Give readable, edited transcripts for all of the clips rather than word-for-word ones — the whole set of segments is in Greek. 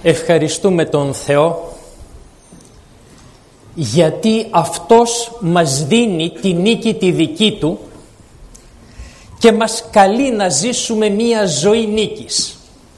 Ευχαριστούμε τον Θεό γιατί Αυτός μας δίνει τη νίκη τη δική Του και μας καλεί να ζήσουμε μία ζωή νίκης.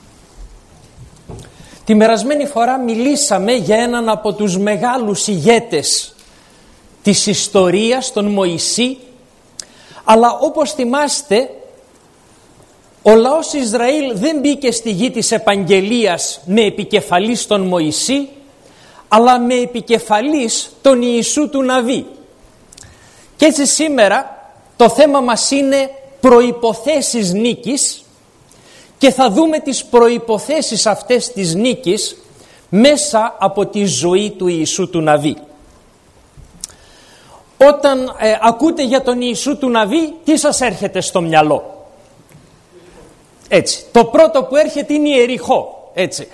Τη περασμένη φορά μιλήσαμε για έναν από τους μεγάλους ηγέτες της ιστορίας, τον Μωυσή, αλλά όπως θυμάστε ο λαός Ισραήλ δεν μπήκε στη γη της επαγγελίας με επικεφαλής τον Μωυσή, αλλά με επικεφαλής τον Ιησού του Ναβί. Και έτσι σήμερα το θέμα μας είναι προϋποθέσεις νίκης και θα δούμε τις προϋποθέσεις αυτές της νίκης μέσα από τη ζωή του Ιησού του Ναβί. Όταν ακούτε για τον Ιησού του Ναβί, τι σας έρχεται στο μυαλό? Έτσι, το πρώτο που έρχεται είναι η Ιεριχώ. Έτσι.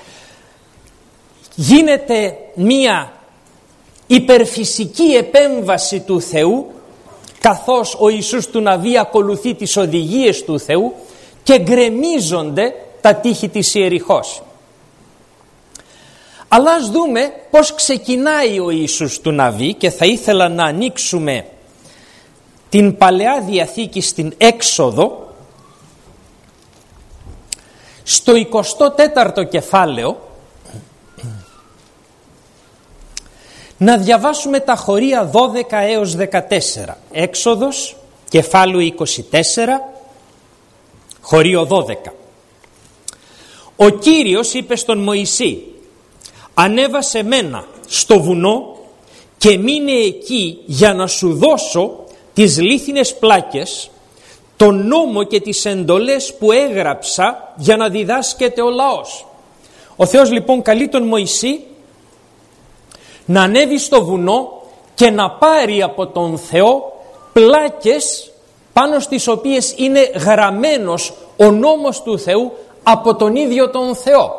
Γίνεται μία υπερφυσική επέμβαση του Θεού, καθώς ο Ιησούς του Ναβί ακολουθεί τις οδηγίες του Θεού και γκρεμίζονται τα τείχη της Ιεριχώς. Αλλά ας δούμε πώς ξεκινάει ο Ιησούς του Ναβί και θα ήθελα να ανοίξουμε την Παλαιά Διαθήκη στην Έξοδο, στο 24ο κεφάλαιο, να διαβάσουμε τα χωρία 12 έως 14. Έξοδος, κεφάλαιο 24, χωρίο 12. Ο Κύριος είπε στον Μωυσή: «Ανέβασε μένα στο βουνό και μείνε εκεί για να σου δώσω τις λίθινες πλάκες, τον νόμο και τις εντολές που έγραψα για να διδάσκεται ο λαός». Ο Θεός λοιπόν καλεί τον Μωυσή να ανέβει στο βουνό και να πάρει από τον Θεό πλάκες πάνω στις οποίες είναι γραμμένος ο νόμος του Θεού από τον ίδιο τον Θεό.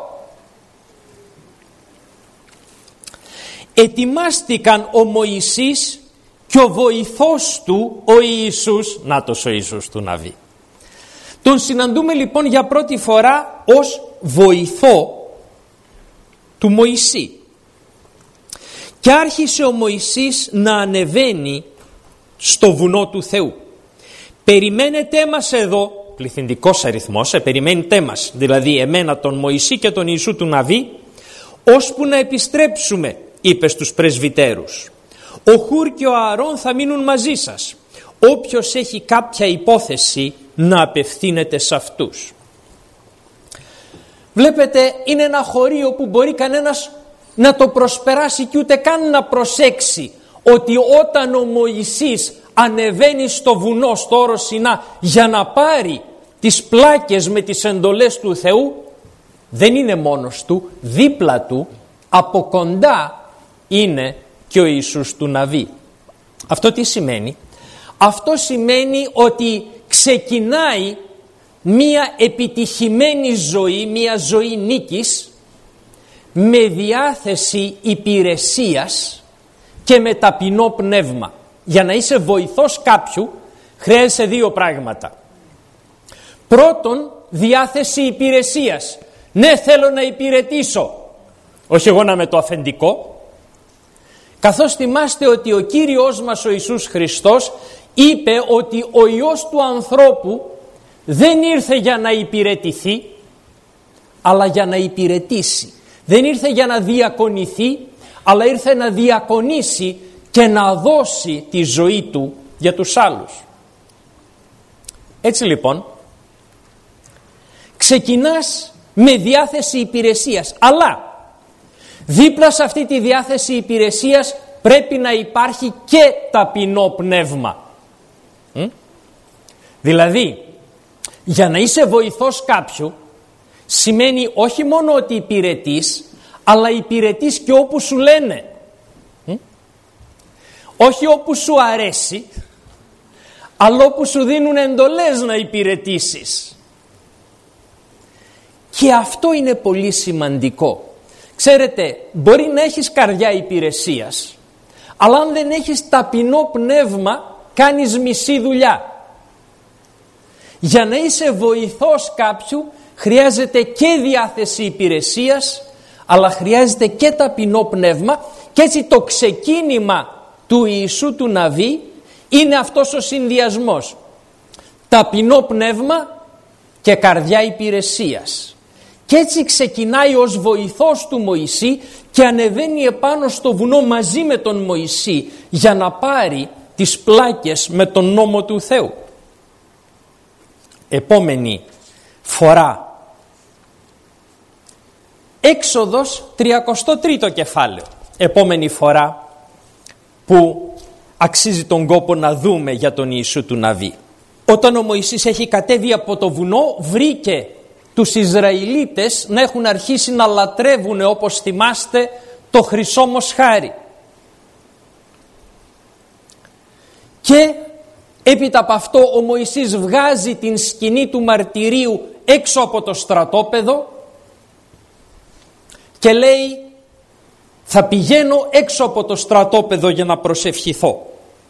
Ετοιμάστηκαν ο Μωυσής και ο βοηθός του ο Ιησούς, νάτος ο Ιησούς του Ναβί. Τον συναντούμε λοιπόν για πρώτη φορά ως βοηθό του Μωυσή. Και άρχισε ο Μωυσής να ανεβαίνει στο βουνό του Θεού. Περιμένετε μας εδώ, πληθυντικός αριθμός, περιμένετε μας, δηλαδή εμένα τον Μωυσή και τον Ιησού του Ναβί, ώσπου να επιστρέψουμε, είπε στους πρεσβυτέρους. Ο Χούρ και ο Ααρών θα μείνουν μαζί σας. Όποιος έχει κάποια υπόθεση να απευθύνεται σε αυτούς. Βλέπετε, είναι ένα χωρίο που μπορεί κανένας να το προσπεράσει και ούτε καν να προσέξει ότι όταν ο Μωυσής ανεβαίνει στο βουνό, στο όρος Σινά, για να πάρει τις πλάκες με τις εντολές του Θεού, δεν είναι μόνος του, δίπλα του, από κοντά είναι και ο Ιησούς του Ναβί. Αυτό τι σημαίνει? Αυτό σημαίνει ότι ξεκινάει μία επιτυχημένη ζωή, μία ζωή νίκης, με διάθεση υπηρεσίας και με ταπεινό πνεύμα. Για να είσαι βοηθός κάποιου χρειάζεσαι δύο πράγματα. Πρώτον, διάθεση υπηρεσίας. Ναι, θέλω να υπηρετήσω, όχι εγώ να είμαι το αφεντικό. Καθώς θυμάστε ότι ο Κύριος μας ο Ιησούς Χριστός είπε ότι ο Υιός του ανθρώπου δεν ήρθε για να υπηρετηθεί, αλλά για να υπηρετήσει. Δεν ήρθε για να διακονηθεί, αλλά ήρθε να διακονήσει και να δώσει τη ζωή του για τους άλλους. Έτσι λοιπόν, ξεκινάς με διάθεση υπηρεσίας, αλλά δίπλα σε αυτή τη διάθεση υπηρεσίας πρέπει να υπάρχει και ταπεινό πνεύμα. Δηλαδή, για να είσαι βοηθός κάποιου, σημαίνει όχι μόνο ότι υπηρετείς, αλλά υπηρετείς και όπου σου λένε. Όχι όπου σου αρέσει, αλλά όπου σου δίνουν εντολές να υπηρετήσεις. Και αυτό είναι πολύ σημαντικό. Ξέρετε, μπορεί να έχεις καρδιά υπηρεσίας, αλλά αν δεν έχεις ταπεινό πνεύμα, κάνεις μισή δουλειά. Για να είσαι βοηθός κάποιου, χρειάζεται και διάθεση υπηρεσίας, αλλά χρειάζεται και ταπεινό πνεύμα, και έτσι το ξεκίνημα του Ιησού του Ναβί είναι αυτός ο συνδυασμός. Ταπεινό πνεύμα και καρδιά υπηρεσίας. Και έτσι ξεκινάει ως βοηθός του Μωυσή και ανεβαίνει επάνω στο βουνό μαζί με τον Μωυσή για να πάρει τις πλάκες με τον νόμο του Θεού. Επόμενη φορά, Έξοδος 33ο κεφάλαιο. Επόμενη φορά που αξίζει τον κόπο να δούμε για τον Ιησού του Ναβί. Όταν ο Μωυσής έχει κατέβει από το βουνό, βρήκε τους Ισραηλίτες να έχουν αρχίσει να λατρεύουν, όπως θυμάστε, το χρυσό μοσχάρι. Και έπειτα από αυτό ο Μωυσής βγάζει την σκηνή του μαρτυρίου έξω από το στρατόπεδο και λέει, θα πηγαίνω έξω από το στρατόπεδο για να προσευχηθώ.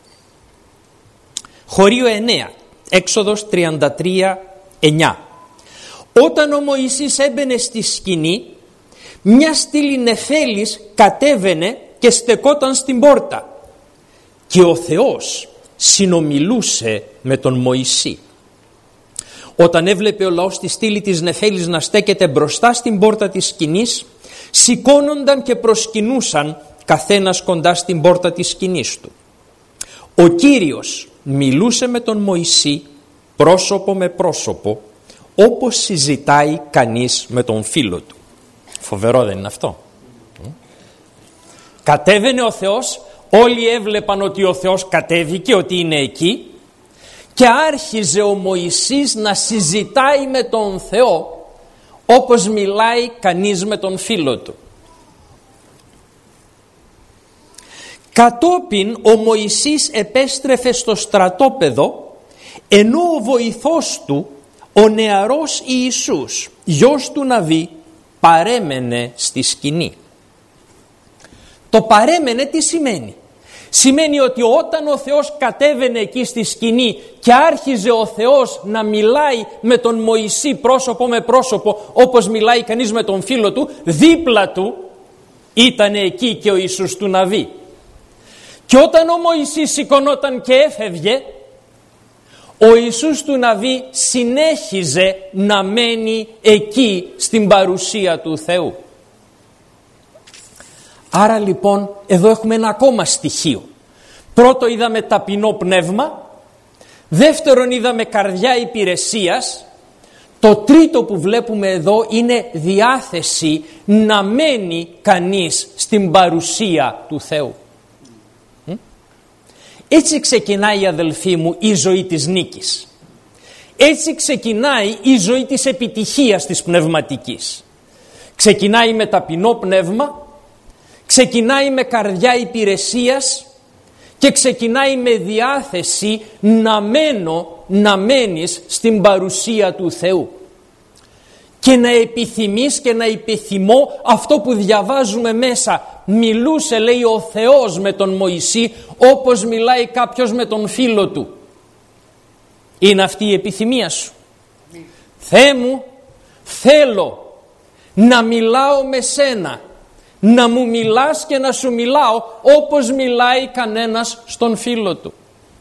Χωρίο 9, Έξοδος 33:9. Όταν ο Μωυσής έμπαινε στη σκηνή, μια στήλη νεφέλης κατέβαινε και στεκόταν στην πόρτα και ο Θεός συνομιλούσε με τον Μωυσή. Όταν έβλεπε ο λαός τη στήλη της νεφέλης να στέκεται μπροστά στην πόρτα της σκηνής, σηκώνονταν και προσκυνούσαν καθένας κοντά στην πόρτα της σκηνής του. Ο Κύριος μιλούσε με τον Μωυσή πρόσωπο με πρόσωπο, όπως συζητάει κανείς με τον φίλο του. Φοβερό δεν είναι αυτό? Κατέβαινε ο Θεός, όλοι έβλεπαν ότι ο Θεός κατέβηκε, ότι είναι εκεί, και άρχιζε ο Μωυσής να συζητάει με τον Θεό όπως μιλάει κανείς με τον φίλο του. Κατόπιν ο Μωυσής επέστρεφε στο στρατόπεδο, ενώ ο βοηθός του, ο νεαρός Ιησούς, γιος του Ναβί, παρέμενε στη σκηνή. Το παρέμενε τι σημαίνει? Σημαίνει ότι όταν ο Θεός κατέβαινε εκεί στη σκηνή και άρχιζε ο Θεός να μιλάει με τον Μωυσή πρόσωπο με πρόσωπο, όπως μιλάει κανείς με τον φίλο του, δίπλα του ήταν εκεί και ο Ιησούς του Ναβί. Και όταν ο Μωυσής σηκωνόταν και έφευγε, ο Ιησούς του Ναβί συνέχιζε να μένει εκεί στην παρουσία του Θεού. Άρα λοιπόν εδώ έχουμε ένα ακόμα στοιχείο. Πρώτο είδαμε ταπεινό πνεύμα, δεύτερον είδαμε καρδιά υπηρεσίας, το τρίτο που βλέπουμε εδώ είναι διάθεση να μένει κανείς στην παρουσία του Θεού. Έτσι ξεκινάει, αδελφοί μου, η ζωή της νίκης. Έτσι ξεκινάει η ζωή της επιτυχίας της πνευματικής. Ξεκινάει με ταπεινό πνεύμα, ξεκινάει με καρδιά υπηρεσίας και ξεκινάει με διάθεση να μένεις στην παρουσία του Θεού. Και να επιθυμείς και να επιθυμώ αυτό που διαβάζουμε μέσα. Μιλούσε, λέει, ο Θεός με τον Μωυσή όπως μιλάει κάποιος με τον φίλο του. Είναι αυτή η επιθυμία σου? Θεέ μου, θέλω να μιλάω με σένα, να μου μιλάς και να σου μιλάω όπως μιλάει κανένας στον φίλο του.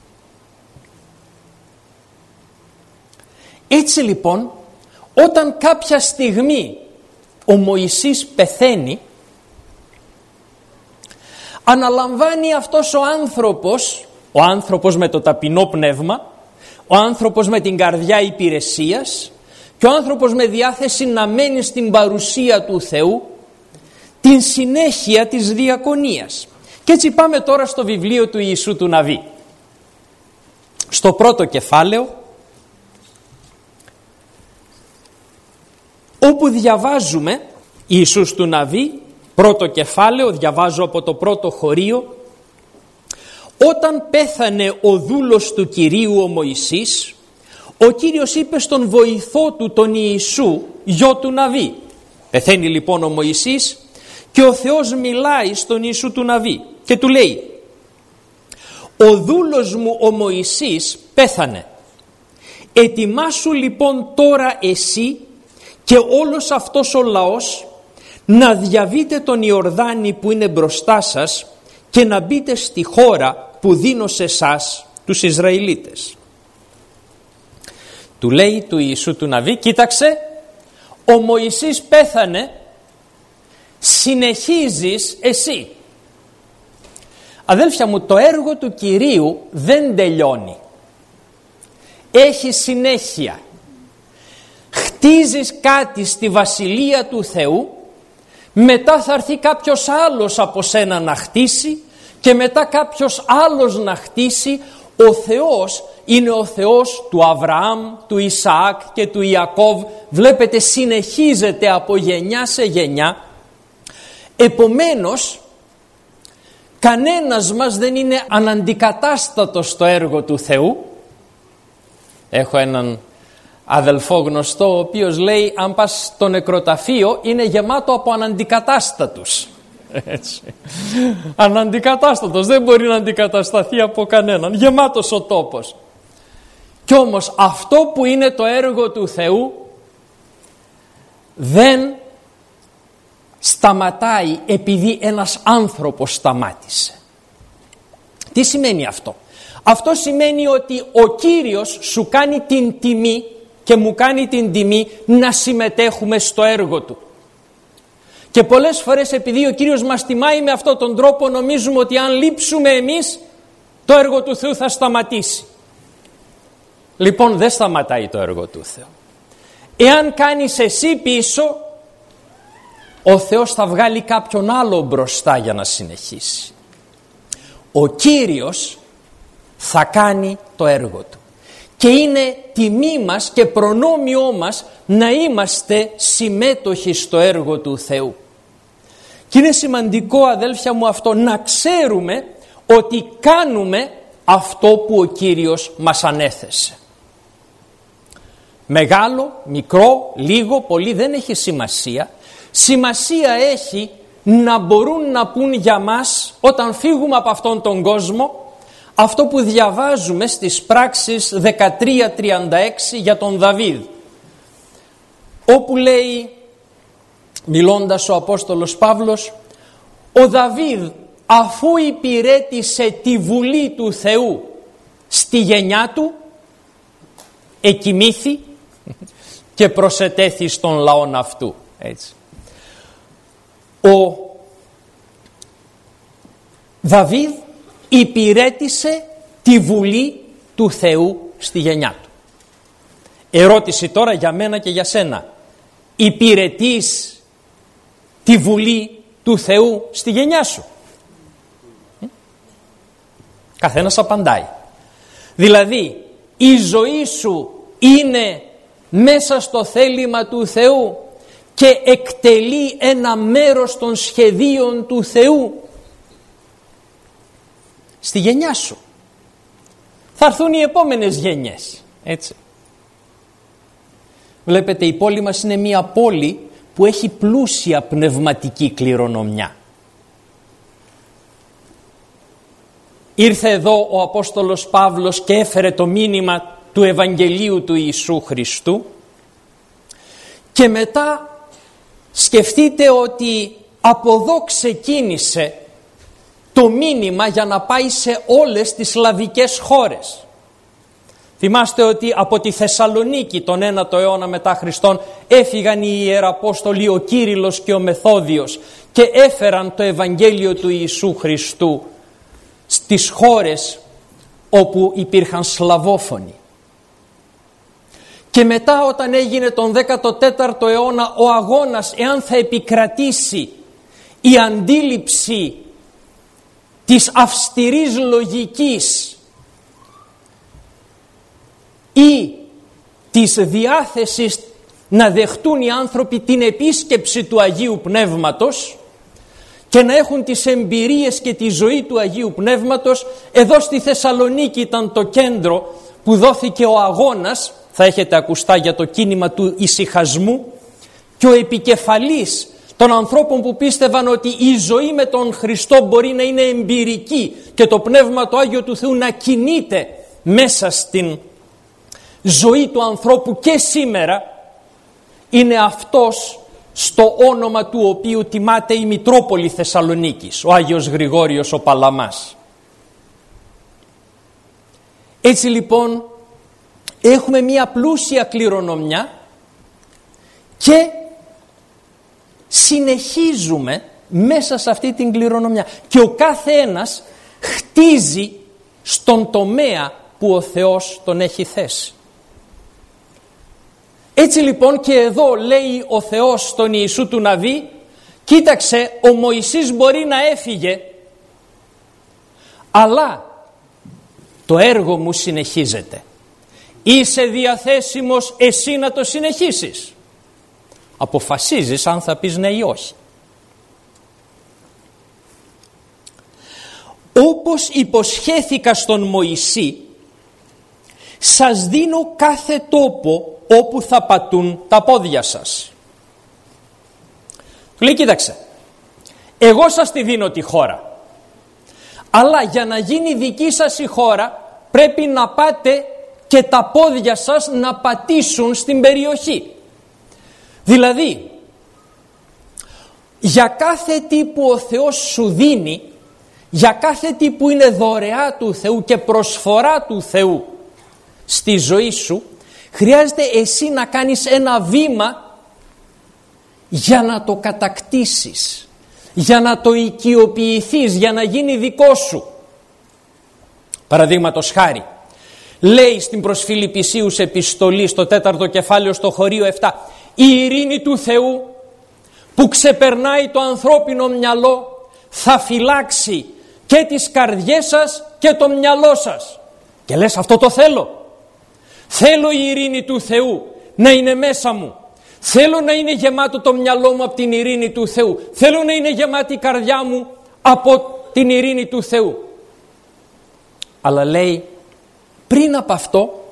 Έτσι λοιπόν, όταν κάποια στιγμή ο Μωυσής πεθαίνει, αναλαμβάνει αυτός ο άνθρωπος με το ταπεινό πνεύμα, ο άνθρωπος με την καρδιά υπηρεσίας και ο άνθρωπος με διάθεση να μένει στην παρουσία του Θεού, την συνέχεια της διακονίας. Και έτσι πάμε τώρα στο βιβλίο του Ιησού του Ναβί. Στο πρώτο κεφάλαιο, όπου διαβάζουμε Ιησούς του Ναβί, πρώτο κεφάλαιο, διαβάζω από το πρώτο χωρίο. Όταν πέθανε ο δούλος του Κυρίου ο Μωυσής, ο Κύριος είπε στον βοηθό του τον Ιησού, γιο του Ναβί. Πεθαίνει λοιπόν ο Μωυσής και ο Θεός μιλάει στον Ιησού του Ναβί και του λέει, ο δούλος μου ο Μωυσής πέθανε. Ετοιμάσου λοιπόν τώρα εσύ και όλος αυτός ο λαός να διαβείτε τον Ιορδάνη που είναι μπροστά σας και να μπείτε στη χώρα που δίνω σε εσάς τους Ισραηλίτες. Του λέει του Ιησού του Ναβί, κοίταξε, ο Μωυσής πέθανε, συνεχίζεις εσύ. Αδέλφια μου, το έργο του Κυρίου δεν τελειώνει. Έχει συνέχεια. Χτίζεις κάτι στη Βασιλεία του Θεού, μετά θα έρθει κάποιος άλλος από σένα να χτίσει και μετά κάποιος άλλος να χτίσει. Ο Θεός είναι ο Θεός του Αβραάμ, του Ισαάκ και του Ιακώβ. Βλέπετε, συνεχίζεται από γενιά σε γενιά. Επομένως, κανένας μας δεν είναι αναντικατάστατος στο έργο του Θεού. Έχω έναν αδελφό γνωστό ο οποίος λέει, αν πας στο νεκροταφείο είναι γεμάτο από αναντικατάστατους. Έτσι. Αναντικατάστατος, δεν μπορεί να αντικατασταθεί από κανέναν, γεμάτος ο τόπος. Κι όμως αυτό που είναι το έργο του Θεού δεν σταματάει επειδή ένας άνθρωπος σταμάτησε. Τι σημαίνει αυτό? Αυτό σημαίνει ότι ο Κύριος σου κάνει την τιμή και μου κάνει την τιμή να συμμετέχουμε στο έργο Του. Και πολλές φορές, επειδή ο Κύριος μας τιμάει με αυτόν τον τρόπο, νομίζουμε ότι αν λείψουμε εμείς, το έργο του Θεού θα σταματήσει. Λοιπόν, δεν σταματάει το έργο του Θεού. Εάν κάνεις εσύ πίσω, ο Θεός θα βγάλει κάποιον άλλο μπροστά για να συνεχίσει. Ο Κύριος θα κάνει το έργο Του. Και είναι τιμή μας και προνόμιό μας να είμαστε συμμέτοχοι στο έργο του Θεού. Και είναι σημαντικό, αδέλφια μου, αυτό να ξέρουμε ότι κάνουμε αυτό που ο Κύριος μας ανέθεσε. Μεγάλο, μικρό, λίγο, πολύ δεν έχει σημασία. Σημασία έχει να μπορούν να πούν για μας όταν φύγουμε από αυτόν τον κόσμο αυτό που διαβάζουμε στις πράξεις 13-36 για τον Δαβίδ, όπου λέει, μιλώντας ο Απόστολος Παύλος, ο Δαβίδ αφού υπηρέτησε τη βουλή του Θεού στη γενιά του, εκοιμήθη και προσετέθη στον λαόν αυτού. Έτσι. Ο Δαβίδ υπηρέτησε τη βουλή του Θεού στη γενιά του. Ερώτηση τώρα για μένα και για σένα. Υπηρετείς τη βουλή του Θεού στη γενιά σου? Καθένας απαντάει. Δηλαδή, η ζωή σου είναι μέσα στο θέλημα του Θεού και εκτελεί ένα μέρος των σχεδίων του Θεού στη γενιά σου. Θα έρθουν οι επόμενες γενιές, έτσι. Βλέπετε, η πόλη μας είναι μια πόλη που έχει πλούσια πνευματική κληρονομιά. Ήρθε εδώ ο Απόστολος Παύλος και έφερε το μήνυμα του Ευαγγελίου του Ιησού Χριστού και μετά σκεφτείτε ότι από εδώ ξεκίνησε το μήνυμα για να πάει σε όλες τις σλαβικές χώρες. Θυμάστε ότι από τη Θεσσαλονίκη τον 9ο αιώνα μετά Χριστόν έφυγαν οι Ιεραπόστολοι ο Κύριλλος και ο Μεθόδιος και έφεραν το Ευαγγέλιο του Ιησού Χριστού στις χώρες όπου υπήρχαν σλαβόφωνοι. Και μετά, όταν έγινε τον 14ο αιώνα ο αγώνας εάν θα επικρατήσει η αντίληψη της αυστηρής λογικής ή της διάθεσης να δεχτούν οι άνθρωποι την επίσκεψη του Αγίου Πνεύματος και να έχουν τις εμπειρίες και τη ζωή του Αγίου Πνεύματος, εδώ στη Θεσσαλονίκη ήταν το κέντρο που δόθηκε ο αγώνας, θα έχετε ακουστά για το κίνημα του ησυχασμού, και ο επικεφαλής των ανθρώπων που πίστευαν ότι η ζωή με τον Χριστό μπορεί να είναι εμπειρική και το Πνεύμα το Άγιο του Θεού να κινείται μέσα στην ζωή του ανθρώπου και σήμερα, είναι αυτός στο όνομα του οποίου τιμάται η Μητρόπολη Θεσσαλονίκης, ο Άγιος Γρηγόριος ο Παλαμάς. Έτσι λοιπόν έχουμε μία πλούσια κληρονομιά και συνεχίζουμε μέσα σε αυτή την κληρονομιά και ο κάθε ένας χτίζει στον τομέα που ο Θεός τον έχει θέσει. Έτσι λοιπόν και εδώ λέει ο Θεός στον Ιησού του Ναβί, κοίταξε, ο Μωυσής μπορεί να έφυγε, αλλά το έργο μου συνεχίζεται. Είσαι διαθέσιμος εσύ να το συνεχίσεις? Αποφασίζεις αν θα πεις ναι ή όχι. Όπως υποσχέθηκα στον Μωυσή, σας δίνω κάθε τόπο όπου θα πατούν τα πόδια σας. Του λέει, κοίταξε, εγώ σας τη δίνω τη χώρα, αλλά για να γίνει δική σας η χώρα πρέπει να πάτε και τα πόδια σας να πατήσουν στην περιοχή. Δηλαδή, για κάθε τι που ο Θεός σου δίνει, για κάθε τι που είναι δωρεά του Θεού και προσφορά του Θεού στη ζωή σου, χρειάζεται εσύ να κάνεις ένα βήμα για να το κατακτήσεις, για να το οικειοποιηθείς, για να γίνει δικό σου. Παραδείγματος χάρη, λέει στην προς Φιλιππισίους επιστολή στο 4ο κεφάλαιο στο χωρίο 7, η ειρήνη του Θεού που ξεπερνάει το ανθρώπινο μυαλό θα φυλάξει και τις καρδιές σας και το μυαλό σας. Και λες, αυτό το θέλω. Θέλω η ειρήνη του Θεού να είναι μέσα μου. Θέλω να είναι γεμάτο το μυαλό μου από την ειρήνη του Θεού. Θέλω να είναι γεμάτη η καρδιά μου από την ειρήνη του Θεού. Αλλά λέει, πριν από αυτό,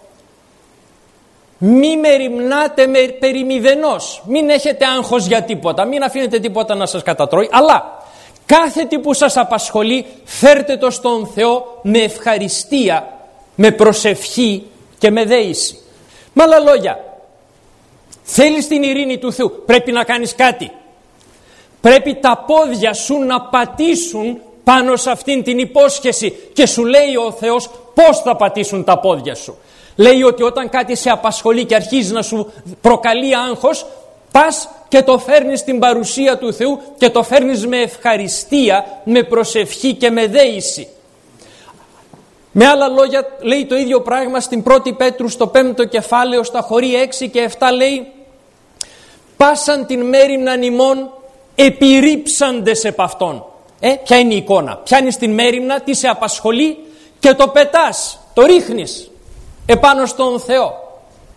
μη μεριμνάτε περί μηδενός. Μην έχετε άγχος για τίποτα. Μην αφήνετε τίποτα να σας κατατρώει. Αλλά κάθε τι που σας απασχολεί, φέρτε το στον Θεό με ευχαριστία, με προσευχή και με δέηση. Με άλλα λόγια, θέλεις την ειρήνη του Θεού, πρέπει να κάνεις κάτι. Πρέπει τα πόδια σου να πατήσουν πάνω σε αυτήν την υπόσχεση και σου λέει ο Θεός πώς θα πατήσουν τα πόδια σου. Λέει ότι όταν κάτι σε απασχολεί και αρχίζει να σου προκαλεί άγχος, πας και το φέρνεις στην παρουσία του Θεού και το φέρνεις με ευχαριστία, με προσευχή και με δέηση. Με άλλα λόγια λέει το ίδιο πράγμα στην 1η Πέτρου στο 5ο κεφάλαιο στα χωρία 6 και 7 λέει, πάσαν την μέριμναν ημών επιρρύψαντες επ' αυτόν. Ποια είναι η εικόνα? Πιάνεις την μέριμνα, τι σε απασχολεί και το πετάς, το ρίχνεις επάνω στον Θεό.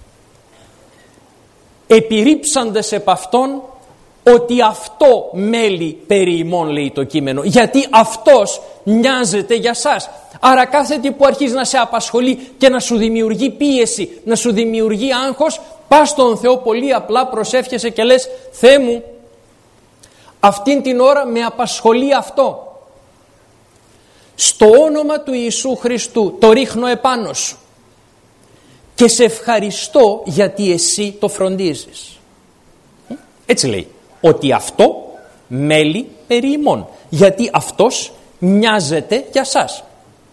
Επιρρύψαντες επ' αυτόν ότι αυτό μέλει περί ημών, λέει το κείμενο, γιατί αυτός νοιάζεται για σας. Άρα κάθε τι που αρχίζει να σε απασχολεί και να σου δημιουργεί πίεση, να σου δημιουργεί άγχος, πας στον Θεό πολύ απλά, προσεύχεσαι και λες, Θεέ μου, αυτήν την ώρα με απασχολεί αυτό. Στο όνομα του Ιησού Χριστού το ρίχνω επάνω σου και σε ευχαριστώ γιατί εσύ το φροντίζεις. Έτσι λέει, ότι αυτό μέλει περί ημών, γιατί αυτός νοιάζεται για σας.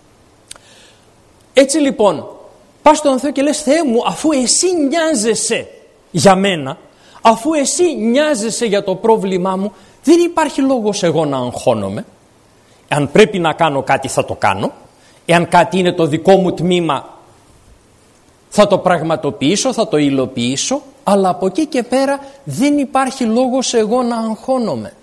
Έτσι λοιπόν, πας στον Θεό και λες, Θεέ μου, αφού εσύ νοιάζεσαι για μένα, αφού εσύ νοιάζεσαι για το πρόβλημά μου, δεν υπάρχει λόγος εγώ να αγχώνομαι. Αν πρέπει να κάνω κάτι θα το κάνω, εάν κάτι είναι το δικό μου τμήμα θα το πραγματοποιήσω, θα το υλοποιήσω, αλλά από εκεί και πέρα δεν υπάρχει λόγος εγώ να αγχώνομαι.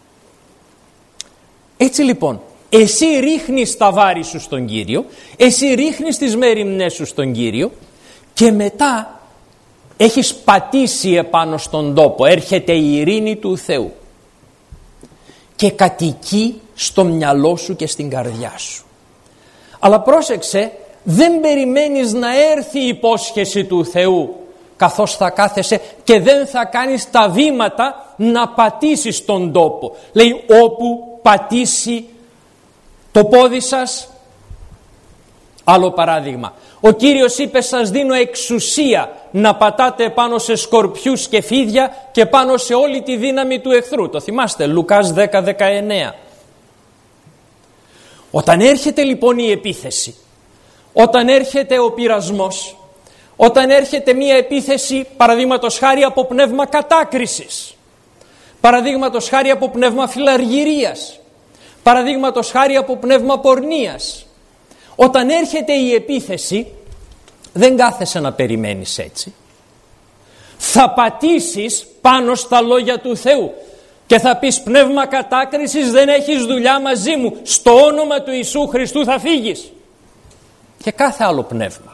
Έτσι λοιπόν, εσύ ρίχνεις τα βάρη σου στον Κύριο, εσύ ρίχνεις τις μέριμνές σου στον Κύριο και μετά έχεις πατήσει επάνω στον τόπο, έρχεται η ειρήνη του Θεού και κατοικεί στο μυαλό σου και στην καρδιά σου. Αλλά πρόσεξε, δεν περιμένεις να έρθει η υπόσχεση του Θεού καθώς θα κάθεσαι και δεν θα κάνεις τα βήματα να πατήσεις τον τόπο. Λέει, όπου πατήσει το πόδι σας. Άλλο παράδειγμα, ο Κύριος είπε, σας δίνω εξουσία να πατάτε πάνω σε σκορπιούς και φίδια και πάνω σε όλη τη δύναμη του εχθρού. Το θυμάστε, Λουκάς 10:19. Όταν έρχεται λοιπόν η επίθεση, όταν έρχεται ο πειρασμός, όταν έρχεται μία επίθεση παραδείγματος χάρη από πνεύμα κατάκρισης, παραδείγματος χάρη από πνεύμα φιλαργυρίας, παραδείγματος χάρη από πνεύμα πορνείας, όταν έρχεται η επίθεση δεν κάθεσαι να περιμένεις έτσι. Θα πατήσεις πάνω στα λόγια του Θεού και θα πεις πνεύμα κατάκρισης, δεν έχεις δουλειά μαζί μου, στο όνομα του Ιησού Χριστού θα φύγεις. Και κάθε άλλο πνεύμα.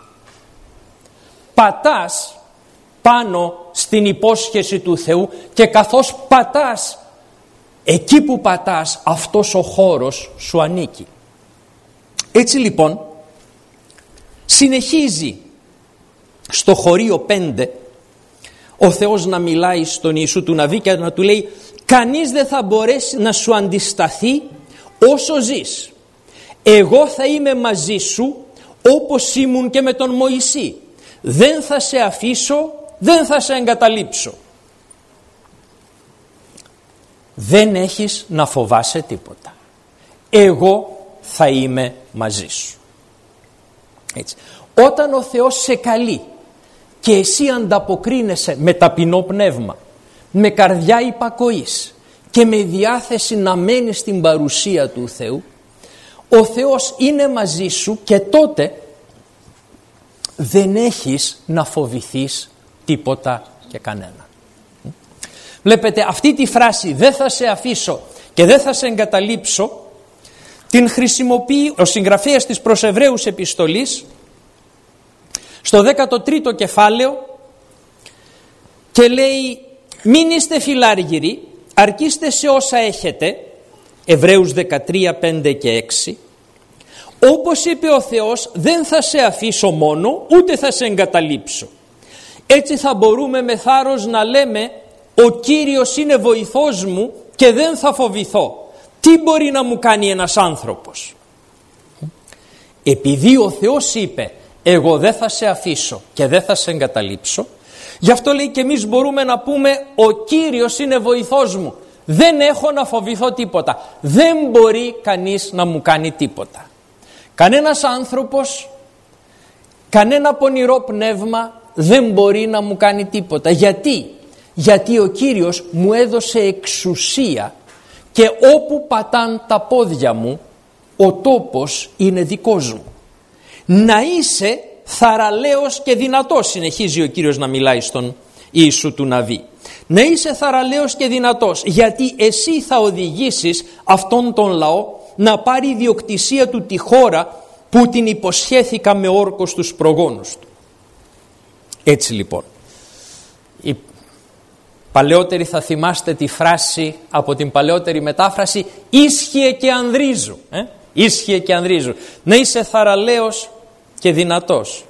Πατάς πάνω στην υπόσχεση του Θεού και καθώς πατάς, εκεί που πατάς αυτός ο χώρος σου ανήκει. Έτσι λοιπόν συνεχίζει στο χωρίο 5 ο Θεός να μιλάει στον Ιησού του Ναβί και να του λέει κανείς δεν θα μπορέσει να σου αντισταθεί όσο ζεις. Εγώ θα είμαι μαζί σου όπως ήμουν και με τον Μωυσή. Δεν θα σε αφήσω, δεν θα σε εγκαταλείψω. Δεν έχεις να φοβάσαι τίποτα. Εγώ θα είμαι μαζί σου. Έτσι. Όταν ο Θεός σε καλεί και εσύ ανταποκρίνεσαι με ταπεινό πνεύμα, με καρδιά υπακοής και με διάθεση να μένεις στην παρουσία του Θεού, ο Θεός είναι μαζί σου και τότε δεν έχεις να φοβηθείς τίποτα και κανένα. Βλέπετε αυτή τη φράση δεν θα σε αφήσω και δεν θα σε εγκαταλείψω την χρησιμοποιεί ο συγγραφέας της προς Εβραίους επιστολής στο 13ο κεφάλαιο και λέει μην είστε φιλάργυροι, αρκείστε σε όσα έχετε, Εβραίους 13, 5 και 6. Όπως είπε ο Θεός δεν θα σε αφήσω μόνο ούτε θα σε εγκαταλείψω. Έτσι θα μπορούμε με θάρρος να λέμε ο Κύριος είναι βοηθός μου και δεν θα φοβηθώ. Τι μπορεί να μου κάνει ένας άνθρωπος? Επειδή ο Θεός είπε εγώ δεν θα σε αφήσω και δεν θα σε εγκαταλείψω, γι' αυτό λέει και εμείς μπορούμε να πούμε ο Κύριος είναι βοηθός μου. Δεν έχω να φοβηθώ τίποτα. Δεν μπορεί κανείς να μου κάνει τίποτα. Κανένας άνθρωπος, κανένα πονηρό πνεύμα δεν μπορεί να μου κάνει τίποτα. Γιατί? Γιατί ο Κύριος μου έδωσε εξουσία και όπου πατάν τα πόδια μου ο τόπος είναι δικός μου. Να είσαι θαραλέος και δυνατός, συνεχίζει ο Κύριος να μιλάει στον Ιησού του Ναβί. Να είσαι θαραλέος και δυνατός, γιατί εσύ θα οδηγήσεις αυτόν τον λαό να πάρει ιδιοκτησία του τη χώρα που την υποσχέθηκα με όρκος τους προγόνους του. Έτσι λοιπόν, οι παλαιότεροι θα θυμάστε τη φράση από την παλαιότερη μετάφραση ίσχυε και ανδρίζου. Ίσχυε και ανδρίζου. Να είσαι θαραλέος και δυνατός.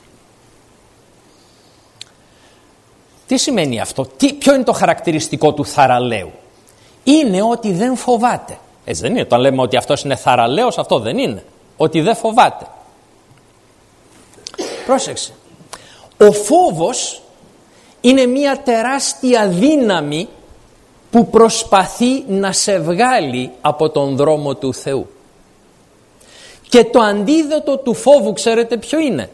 Τι σημαίνει αυτό? Ποιο είναι το χαρακτηριστικό του θαραλέου? Είναι ότι δεν φοβάται. Έτσι δεν είναι? Όταν λέμε ότι αυτός είναι θαραλέος, αυτό δεν είναι? Ότι δεν φοβάται. Πρόσεξε. Ο φόβος είναι μια τεράστια δύναμη που προσπαθεί να σε βγάλει από τον δρόμο του Θεού. Και το αντίδοτο του φόβου ξέρετε ποιο είναι?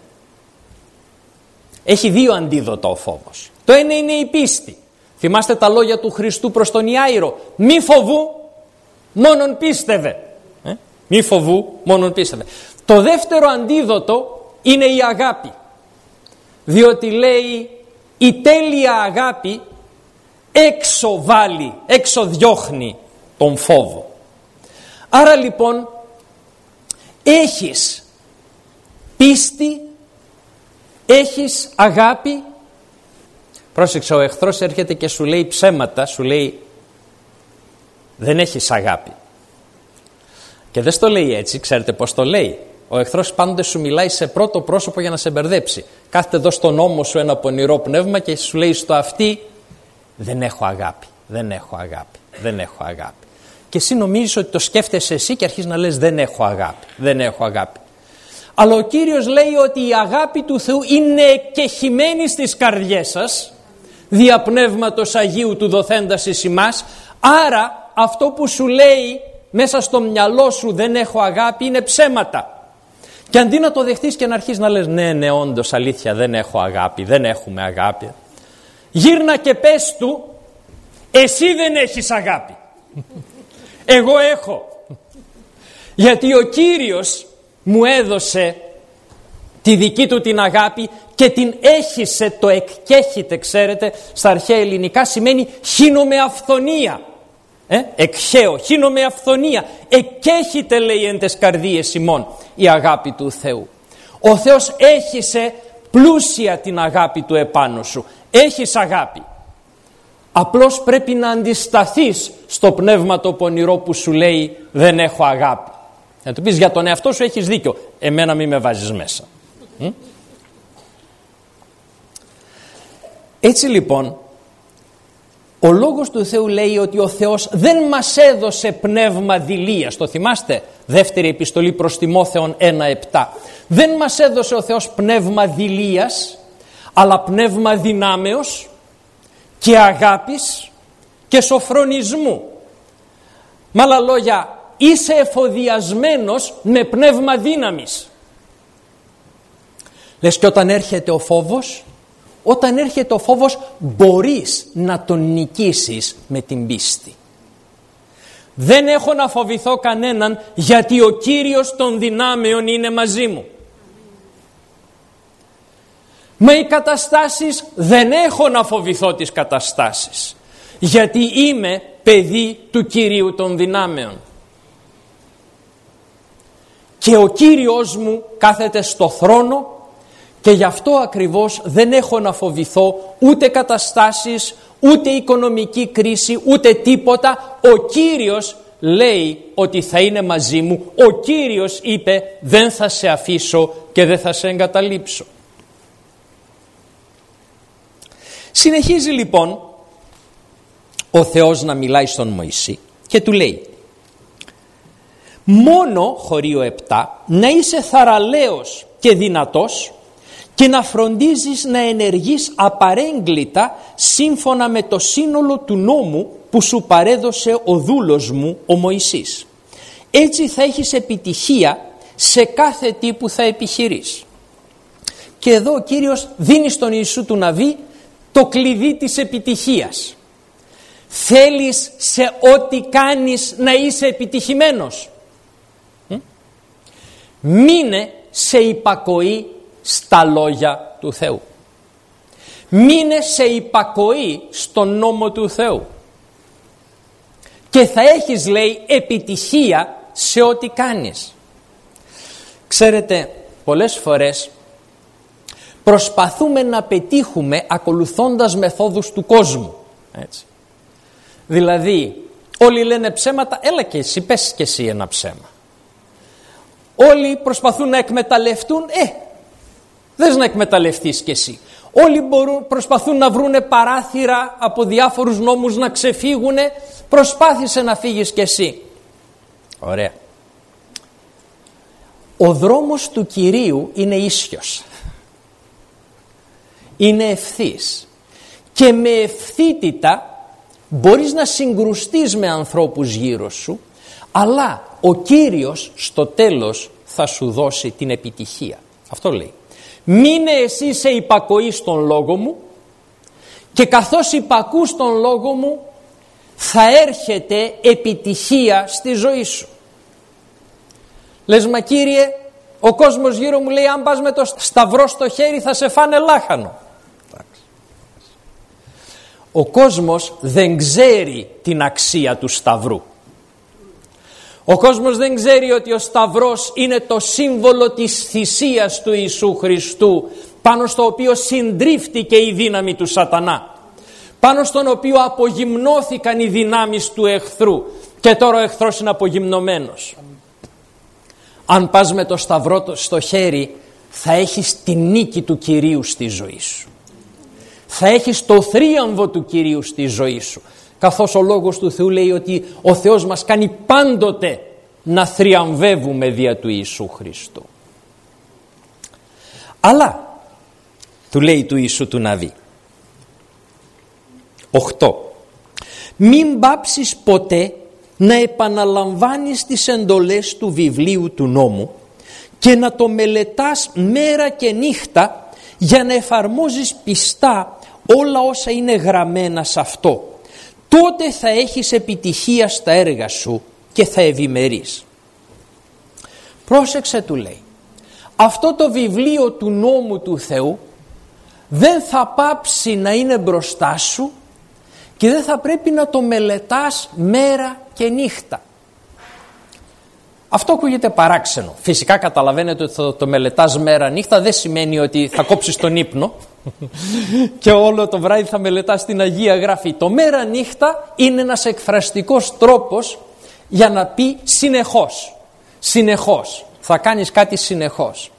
Έχει δύο αντίδοτα ο φόβος. Το ένα είναι η πίστη. Θυμάστε τα λόγια του Χριστού προς τον Ιάηρο. Μη φοβού, μόνον πίστευε. Μη φοβού, μόνον πίστευε. Το δεύτερο αντίδοτο είναι η αγάπη. Διότι λέει η τέλεια αγάπη έξω βάλει, έξω διώχνει τον φόβο. Άρα λοιπόν έχεις πίστη, έχεις αγάπη. Πρόσεξε, ο εχθρός έρχεται και σου λέει ψέματα, σου λέει δεν έχεις αγάπη. Και δεν στο λέει έτσι, ξέρετε πως το λέει? Ο εχθρός πάντοτε σου μιλάει σε πρώτο πρόσωπο για να σε μπερδέψει. Κάθεται εδώ στον ώμο σου ένα πονηρό πνεύμα και σου λέει στο αυτί δεν έχω αγάπη, δεν έχω αγάπη, δεν έχω αγάπη. Και εσύ νομίζεις ότι το σκέφτεσαι εσύ και αρχίζεις να λες δεν έχω αγάπη, δεν έχω αγάπη. Αλλά ο Κύριος λέει ότι η αγάπη του Θεού είναι εκκεχημένη στις καρδιές σας, δια Πνεύματος Αγίου του δοθέντας εις ημάς. Άρα αυτό που σου λέει μέσα στο μυαλό σου δεν έχω αγάπη είναι ψέματα. Και αντί να το δεχτείς και να αρχίσεις να λες ναι όντως αλήθεια δεν έχω αγάπη, δεν έχουμε αγάπη, γύρνα και πες του εσύ δεν έχεις αγάπη, εγώ έχω. Γιατί ο Κύριος μου έδωσε τη δική του την αγάπη και την έχισε, το εκκέχεται, ξέρετε, στα αρχαία ελληνικά σημαίνει χύνω με αυθονία. Εκχέω, χύνω με αυθονία. Εκκέχεται, λέει, εν τες καρδίες ημών η αγάπη του Θεού. Ο Θεός έχισε πλούσια την αγάπη του επάνω σου. Έχεις αγάπη. Απλώς πρέπει να αντισταθείς στο πνεύμα το πονηρό που σου λέει δεν έχω αγάπη. Να του πεις για τον εαυτό σου έχεις δίκιο, εμένα μη με βάζεις μέσα. Έτσι λοιπόν, ο Λόγος του Θεού λέει ότι ο Θεός δεν μας έδωσε πνεύμα δειλίας. Το θυμάστε, δεύτερη επιστολή προς Τιμόθεον 1:7. Δεν μας έδωσε ο Θεός πνεύμα δειλίας, αλλά πνεύμα δυνάμεως και αγάπης και σοφρονισμού. Με άλλα λόγια, είσαι εφοδιασμένος με πνεύμα δύναμης. Λες και όταν έρχεται ο φόβος, μπορείς να τον νικήσεις με την πίστη. Δεν έχω να φοβηθώ κανέναν, γιατί ο Κύριος των δυνάμεων είναι μαζί μου. Μα οι καταστάσεις, δεν έχω να φοβηθώ τις καταστάσεις, γιατί είμαι παιδί του Κυρίου των δυνάμεων. Και ο Κύριος μου κάθεται στο θρόνο και γι' αυτό ακριβώς δεν έχω να φοβηθώ ούτε καταστάσεις, ούτε οικονομική κρίση, ούτε τίποτα. Ο Κύριος λέει ότι θα είναι μαζί μου. Ο Κύριος είπε δεν θα σε αφήσω και δεν θα σε εγκαταλείψω. Συνεχίζει λοιπόν ο Θεός να μιλάει στον Μωυσή και του λέει μόνο, χωρίο 7, να είσαι θαραλέος και δυνατός και να φροντίζεις να ενεργείς απαρέγκλητα σύμφωνα με το σύνολο του νόμου που σου παρέδωσε ο δούλος μου ο Μωυσής. Έτσι θα έχεις επιτυχία σε κάθε τι που θα επιχειρείς. Και εδώ ο Κύριος δίνει στον Ιησού του Ναβί το κλειδί της επιτυχίας. Θέλεις σε ό,τι κάνεις να είσαι επιτυχημένος? Μείνε σε υπακοή στα λόγια του Θεού. Μείνε σε υπακοή στον νόμο του Θεού. Και θα έχεις, λέει, επιτυχία σε ό,τι κάνεις. Ξέρετε, πολλές φορές προσπαθούμε να πετύχουμε ακολουθώντας μεθόδους του κόσμου. Έτσι. Δηλαδή, όλοι λένε ψέματα, έλα και εσύ, πες και εσύ ένα ψέμα. Όλοι προσπαθούν να εκμεταλλευτούν, δες να εκμεταλλευτείς κι εσύ. Όλοι προσπαθούν να βρούνε παράθυρα από διάφορους νόμους να ξεφύγουνε, προσπάθησε να φύγεις κι εσύ. Ωραία. Ο δρόμος του Κυρίου είναι ίσιος. Είναι ευθύς. Και με ευθύτητα μπορείς να συγκρουστείς με ανθρώπους γύρω σου, αλλά ο Κύριος στο τέλος θα σου δώσει την επιτυχία. Αυτό λέει. Μείνε εσύ σε υπακοή στον λόγο μου και καθώς υπακούς στον λόγο μου θα έρχεται επιτυχία στη ζωή σου. Λες, μα Κύριε, ο κόσμος γύρω μου λέει αν πας με το σταυρό στο χέρι θα σε φάνε λάχανο. Ο κόσμος δεν ξέρει την αξία του σταυρού. Ο κόσμος δεν ξέρει ότι ο σταυρός είναι το σύμβολο της θυσίας του Ιησού Χριστού, πάνω στο οποίο συντρίφτηκε η δύναμη του σατανά, πάνω στον οποίο απογυμνώθηκαν οι δυνάμεις του εχθρού και τώρα ο εχθρός είναι απογυμνωμένος. Αν πας με το σταυρό στο χέρι θα έχεις τη νίκη του Κυρίου στη ζωή σου. Θα έχεις το θρίαμβο του Κυρίου στη ζωή σου. Καθώς ο Λόγος του Θεού λέει ότι ο Θεός μας κάνει πάντοτε να θριαμβεύουμε δια του Ιησού Χριστού. Αλλά, του λέει του Ιησού του Ναβί, 8. Μην πάψεις ποτέ να επαναλαμβάνεις τις εντολές του βιβλίου του νόμου και να το μελετάς μέρα και νύχτα για να εφαρμόζεις πιστά όλα όσα είναι γραμμένα σε αυτό. Τότε θα έχεις επιτυχία στα έργα σου και θα ευημερείς. Πρόσεξε, του λέει, αυτό το βιβλίο του νόμου του Θεού δεν θα πάψει να είναι μπροστά σου και δεν θα πρέπει να το μελετάς μέρα και νύχτα. Αυτό ακούγεται παράξενο. Φυσικά καταλαβαίνετε ότι το μελετάς μέρα νύχτα δεν σημαίνει ότι θα κόψεις τον ύπνο και όλο το βράδυ θα μελετάς την Αγία Γραφή. Το μέρα νύχτα είναι ένας εκφραστικός τρόπος για να πει συνεχώς. Συνεχώς. Θα κάνεις κάτι συνεχώς.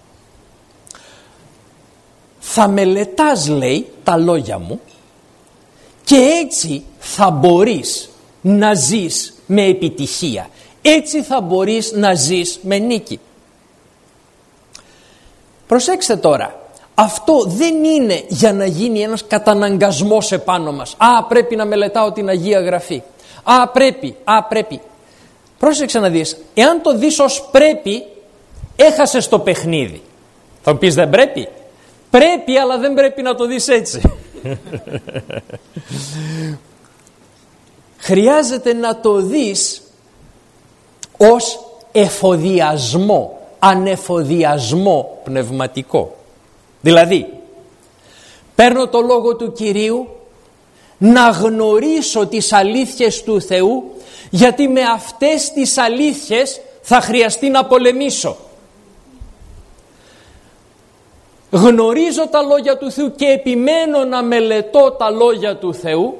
Θα μελετάς, λέει, τα λόγια μου και έτσι θα μπορείς να ζεις με επιτυχία. Έτσι θα μπορείς να ζεις με νίκη. Προσέξτε τώρα, αυτό δεν είναι για να γίνει ένας καταναγκασμός επάνω μας. Πρέπει να μελετάω την Αγία Γραφή. Πρέπει. Πρόσεξε να δεις, εάν το δεις ως πρέπει, έχασες το παιχνίδι. Θα μου πεις δεν πρέπει. Πρέπει, αλλά δεν πρέπει να το δεις έτσι. Χρειάζεται να το δεις ως εφοδιασμό, ανεφοδιασμό πνευματικό. Δηλαδή, παίρνω το λόγο του Κυρίου να γνωρίσω τις αλήθειες του Θεού, γιατί με αυτές τις αλήθειες θα χρειαστεί να πολεμήσω. Γνωρίζω τα λόγια του Θεού και επιμένω να μελετώ τα λόγια του Θεού,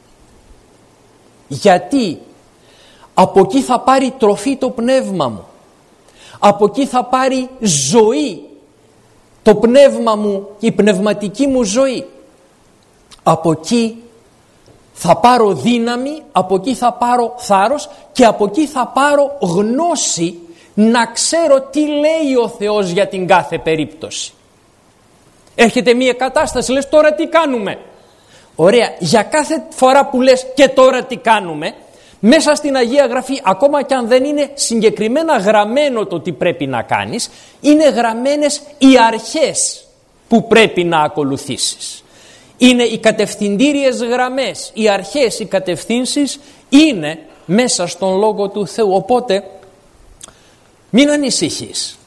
γιατί από εκεί θα πάρει τροφή το πνεύμα μου. Από εκεί θα πάρει ζωή το πνεύμα μου, η πνευματική μου ζωή. Από εκεί θα πάρω δύναμη, από εκεί θα πάρω θάρρος και από εκεί θα πάρω γνώση να ξέρω τι λέει ο Θεός για την κάθε περίπτωση. Έρχεται μία κατάσταση, λες τώρα τι κάνουμε. Ωραία, για κάθε φορά που λες και τώρα τι κάνουμε, μέσα στην Αγία Γραφή, ακόμα και αν δεν είναι συγκεκριμένα γραμμένο το τι πρέπει να κάνεις, είναι γραμμένες οι αρχές που πρέπει να ακολουθήσεις. Είναι οι κατευθυντήριες γραμμές, οι αρχές, οι κατευθύνσεις είναι μέσα στον Λόγο του Θεού. Οπότε μην ανησυχείς.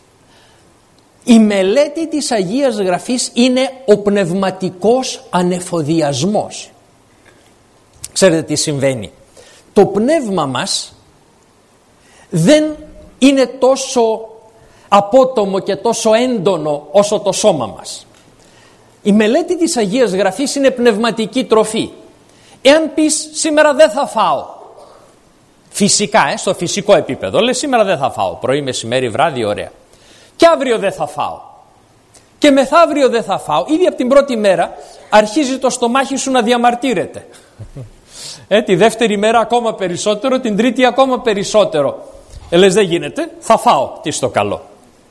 Η μελέτη της Αγίας Γραφής είναι ο πνευματικός ανεφοδιασμός. Ξέρετε τι συμβαίνει. Το πνεύμα μας δεν είναι τόσο απότομο και τόσο έντονο όσο το σώμα μας. Η μελέτη της Αγίας Γραφής είναι πνευματική τροφή. Εάν πεις σήμερα δεν θα φάω, φυσικά στο φυσικό επίπεδο λες σήμερα δεν θα φάω, πρωί, μεσημέρι, βράδυ, ωραία. Και αύριο δεν θα φάω. Και μεθαύριο δεν θα φάω. Ήδη από την πρώτη μέρα αρχίζει το στομάχι σου να διαμαρτύρεται. Τη δεύτερη μέρα ακόμα περισσότερο, την τρίτη ακόμα περισσότερο. Λες δεν γίνεται, θα φάω, τι στο καλό.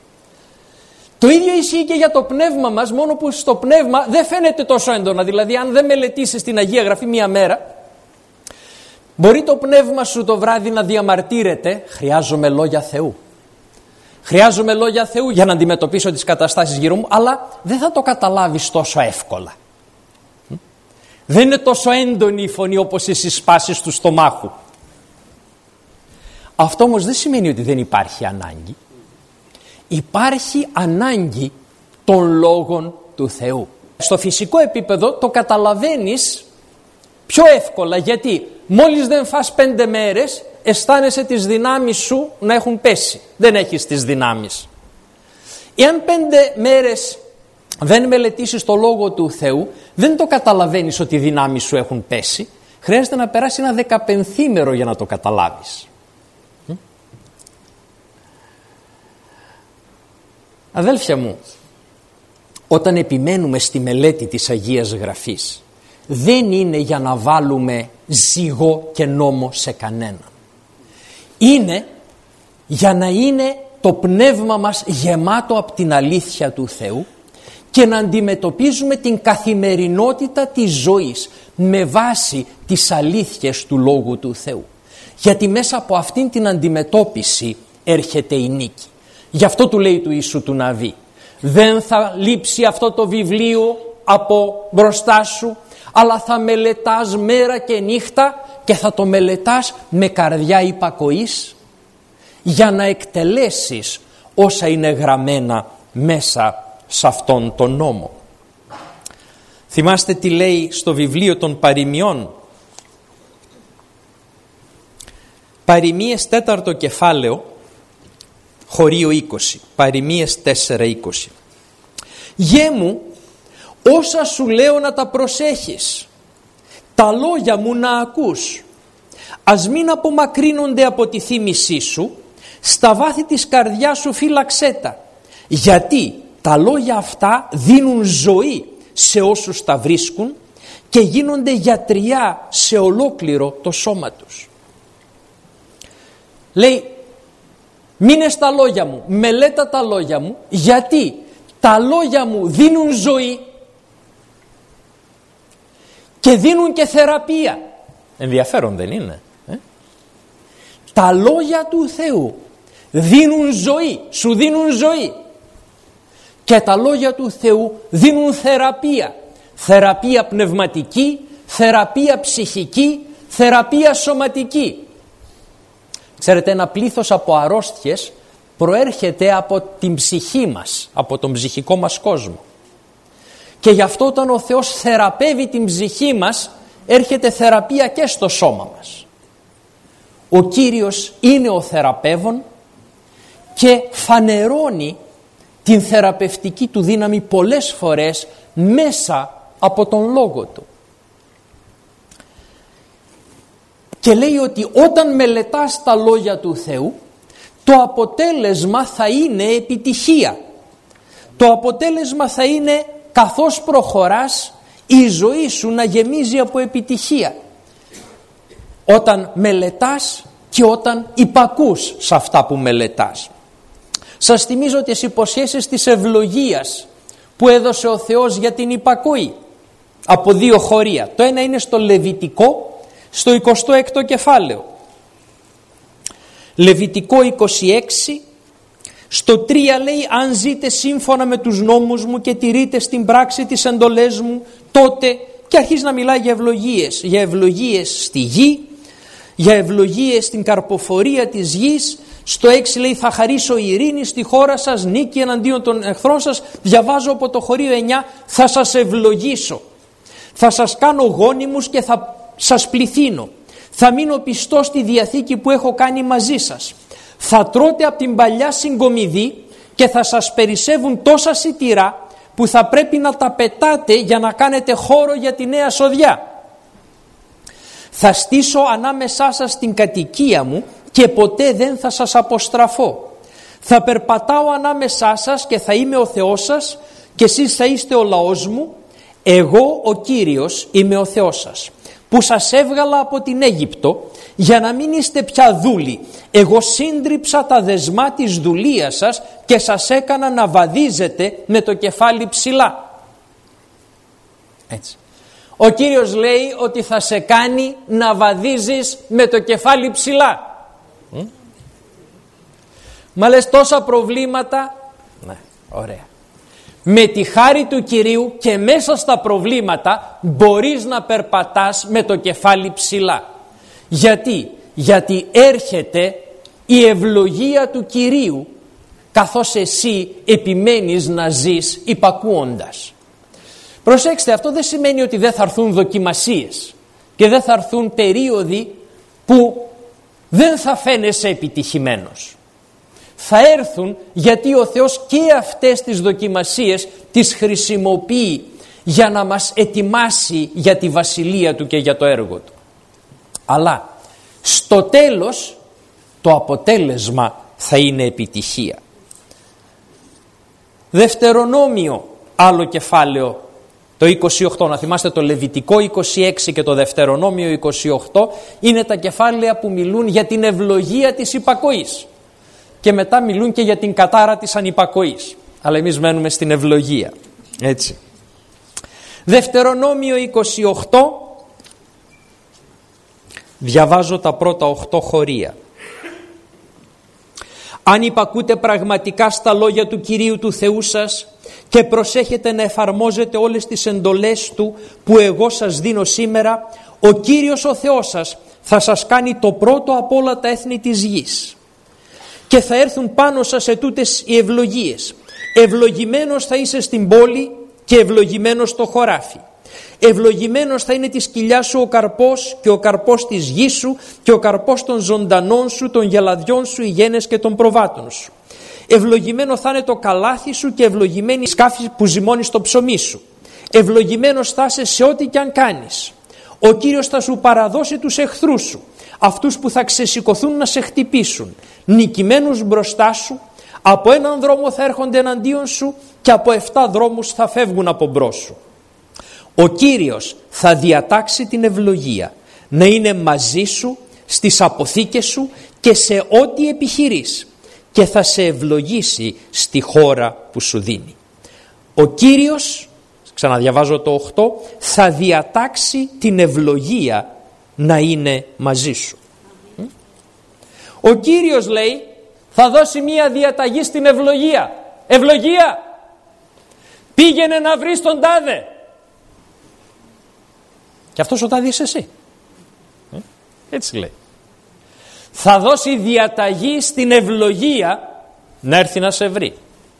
Το ίδιο ισχύει και για το πνεύμα μας, μόνο που στο πνεύμα δεν φαίνεται τόσο έντονα. Δηλαδή αν δεν μελετήσεις την Αγία Γραφή μία μέρα, μπορεί το πνεύμα σου το βράδυ να διαμαρτύρεται, χρειάζομαι λόγια Θεού. Χρειάζομαι λόγια Θεού για να αντιμετωπίσω τις καταστάσεις γύρω μου, αλλά δεν θα το καταλάβεις τόσο εύκολα. Δεν είναι τόσο έντονη η φωνή όπως οι συσπάσεις του στομάχου. Αυτό όμως δεν σημαίνει ότι δεν υπάρχει ανάγκη. Υπάρχει ανάγκη των λόγων του Θεού. Στο φυσικό επίπεδο το καταλαβαίνεις πιο εύκολα, γιατί μόλις δεν φας 5 μέρες αισθάνεσαι τις δυνάμεις σου να έχουν πέσει. Δεν έχεις τις δυνάμεις. Εάν 5 μέρες δεν μελετήσεις το Λόγο του Θεού, δεν το καταλαβαίνεις ότι οι δυνάμεις σου έχουν πέσει. Χρειάζεται να περάσει ένα 15ήμερο για να το καταλάβεις. Αδέλφια μου, όταν επιμένουμε στη μελέτη της Αγίας Γραφής, δεν είναι για να βάλουμε ζυγό και νόμο σε κανέναν. Είναι για να είναι το πνεύμα μας γεμάτο από την αλήθεια του Θεού και να αντιμετωπίζουμε την καθημερινότητα της ζωής με βάση τις αλήθειες του Λόγου του Θεού. Γιατί μέσα από αυτήν την αντιμετώπιση έρχεται η νίκη. Γι' αυτό του λέει του Ιησού του Ναβί: δεν θα λείψει αυτό το βιβλίο από μπροστά σου, αλλά θα μελετάς μέρα και νύχτα, και θα το μελετάς με καρδιά υπακοής, για να εκτελέσεις όσα είναι γραμμένα μέσα σε αυτόν τον νόμο. Θυμάστε τι λέει στο βιβλίο των Παροιμιών? Παροιμίες 4ο κεφάλαιο, χωρίο 20. Παροιμίες 4:20. Γιέ μου, όσα σου λέω να τα προσέχεις, τα λόγια μου να ακούς. Ας μην απομακρύνονται από τη θύμησή σου, στα βάθη της καρδιάς σου φύλαξέ τα. Γιατί τα λόγια αυτά δίνουν ζωή σε όσους τα βρίσκουν και γίνονται γιατριά σε ολόκληρο το σώμα τους. Λέει, μείνε στα λόγια μου, μελέτα τα λόγια μου, γιατί τα λόγια μου δίνουν ζωή και δίνουν και θεραπεία. Ενδιαφέρον δεν είναι? Τα λόγια του Θεού δίνουν ζωή, σου δίνουν ζωή, και τα λόγια του Θεού δίνουν θεραπεία. Θεραπεία πνευματική, θεραπεία ψυχική, θεραπεία σωματική. Ξέρετε, ένα πλήθος από αρρώστιες προέρχεται από την ψυχή μας, από τον ψυχικό μας κόσμο. Και γι' αυτό όταν ο Θεός θεραπεύει την ψυχή μας, έρχεται θεραπεία και στο σώμα μας. Ο Κύριος είναι ο θεραπεύων και φανερώνει την θεραπευτική του δύναμη πολλές φορές μέσα από τον Λόγο του. Και λέει ότι όταν μελετάς τα λόγια του Θεού, το αποτέλεσμα θα είναι επιτυχία. Το αποτέλεσμα θα είναι, καθώς προχωράς, η ζωή σου να γεμίζει από επιτυχία. Όταν μελετάς και όταν υπακούς σε αυτά που μελετάς. Σας θυμίζω τις υποσχέσεις της ευλογίας που έδωσε ο Θεός για την υπακοή, από 2 χωρία. Το ένα είναι στο Λεβιτικό, στο 26ο κεφάλαιο. Λεβιτικό 26, στο 3 λέει, αν ζείτε σύμφωνα με τους νόμους μου και τηρείτε στην πράξη τις εντολές μου, τότε, και αρχίζει να μιλάει για ευλογίες. Για ευλογίες στη γη, για ευλογίες στην καρποφορία της γης. Στο 6 λέει, θα χαρίσω ειρήνη στη χώρα σας, νίκη εναντίον των εχθρών σας. Διαβάζω από το χωρίο 9, θα σας ευλογήσω. Θα σας κάνω γόνιμους και θα σας πληθύνω. Θα μείνω πιστός στη διαθήκη που έχω κάνει μαζί σας. Θα τρώτε από την παλιά συγκομιδή και θα σας περισσεύουν τόσα σιτηρά που θα πρέπει να τα πετάτε για να κάνετε χώρο για τη νέα σοδιά. Θα στήσω ανάμεσά σας την κατοικία μου και ποτέ δεν θα σας αποστραφώ. Θα περπατάω ανάμεσά σας και θα είμαι ο Θεός σας και εσείς θα είστε ο λαός μου. Εγώ ο Κύριος είμαι ο Θεός σας, που σας έβγαλα από την Αίγυπτο για να μην είστε πια δούλοι. Εγώ σύντριψα τα δεσμά της δουλείας σας και σας έκανα να βαδίζετε με το κεφάλι ψηλά. Έτσι. Ο Κύριος λέει ότι θα σε κάνει να βαδίζεις με το κεφάλι ψηλά. Μα λες τόσα προβλήματα. Ναι, ωραία. Με τη χάρη του Κυρίου και μέσα στα προβλήματα μπορείς να περπατάς με το κεφάλι ψηλά. Γιατί έρχεται η ευλογία του Κυρίου καθώς εσύ επιμένεις να ζεις υπακούοντας. Προσέξτε, αυτό δεν σημαίνει ότι δεν θα έρθουν δοκιμασίες και δεν θα έρθουν περίοδοι που δεν θα φαίνεσαι επιτυχημένος. Θα έρθουν γιατί ο Θεός και αυτές τις δοκιμασίες τις χρησιμοποιεί για να μας ετοιμάσει για τη βασιλεία Του και για το έργο Του. Αλλά στο τέλος το αποτέλεσμα θα είναι επιτυχία. Δευτερονόμιο, άλλο κεφάλαιο, το 28, να θυμάστε το Λεβιτικό 26 και το Δευτερονόμιο 28 είναι τα κεφάλαια που μιλούν για την ευλογία της υπακοής. Και μετά μιλούν και για την κατάρα της ανυπακοής. Αλλά εμείς μένουμε στην ευλογία. Έτσι. Δευτερονόμιο 28, διαβάζω τα πρώτα 8 χωρία. Αν υπακούτε πραγματικά στα λόγια του Κυρίου του Θεού σας και προσέχετε να εφαρμόζετε όλες τις εντολές Του που εγώ σας δίνω σήμερα, ο Κύριος ο Θεός σας θα σας κάνει το πρώτο από όλα τα έθνη της γης. Και θα έρθουν πάνω σας ετούτες οι ευλογίες. Ευλογημένος θα είσαι στην πόλη και ευλογημένος στο χωράφι. Ευλογημένος θα είναι τη κοιλιά σου ο καρπός και ο καρπός της γης σου και ο καρπός των ζωντανών σου, των γελαδιών σου, οι γένες και των προβάτων σου. Ευλογημένο θα είναι το καλάθι σου και ευλογημένη η σκάφη που ζυμώνει στο ψωμί σου. Ευλογημένος θα είσαι σε ό,τι κι αν κάνεις. Ο Κύριος θα σου παραδώσει τους εχθρούς σου, αυτούς που θα ξεσηκωθούν να σε χτυπήσουν, νικημένους μπροστά σου. Από έναν δρόμο θα έρχονται εναντίον σου και από 7 δρόμους θα φεύγουν από μπρος σου. Ο Κύριος θα διατάξει την ευλογία να είναι μαζί σου στις αποθήκες σου και σε ό,τι επιχειρείς και θα σε ευλογήσει στη χώρα που σου δίνει. Ο Κύριος, ξαναδιαβάζω το 8, θα διατάξει την ευλογία να είναι μαζί σου. Ο Κύριος λέει θα δώσει μία διαταγή στην ευλογία. Ευλογία! Πήγαινε να βρεις τον τάδε. Και αυτός ο τάδε είσαι εσύ. Έτσι λέει. Θα δώσει διαταγή στην ευλογία να έρθει να σε βρει.